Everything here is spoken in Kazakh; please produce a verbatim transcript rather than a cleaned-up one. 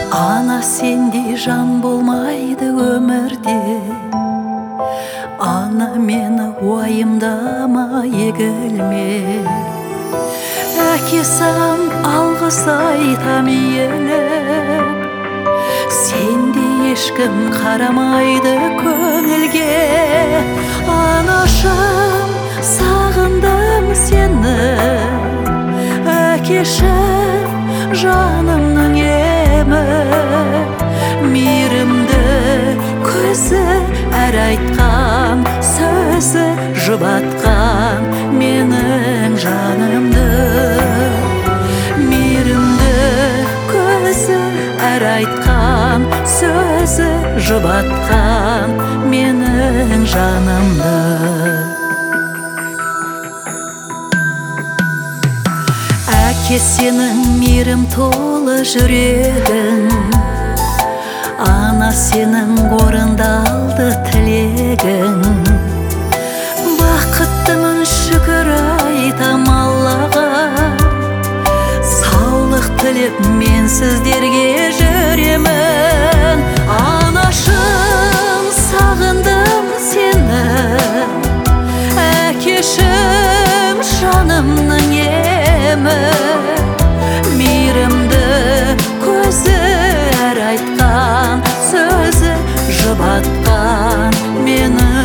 Ана сендей жан болмайды өмірде, ана мені уайымдама егілме. Әке саған алғыс айтам иелеп, сенде ешкім қарамайды көңілге. Анашым, сағындым сені, әкешім, жанымның емі. Мейірімді көзі, әр айтқан сөзі жұбатқан менің жанымды. Мейірімді көзі, әр айтқан сөзі жұбатқан менің жанымды. Әке сенің мейірім толы жүрегің, ана сенің орындалды тілегің. Бақыттымын шүкір айтам Аллаға, саулық тілеп мен сіздерге жүремін. Анашым, сағындым сені, әкешім, жанымның емі. Мейірімді көзі, әр айтқан сөзі жұбатқан мені.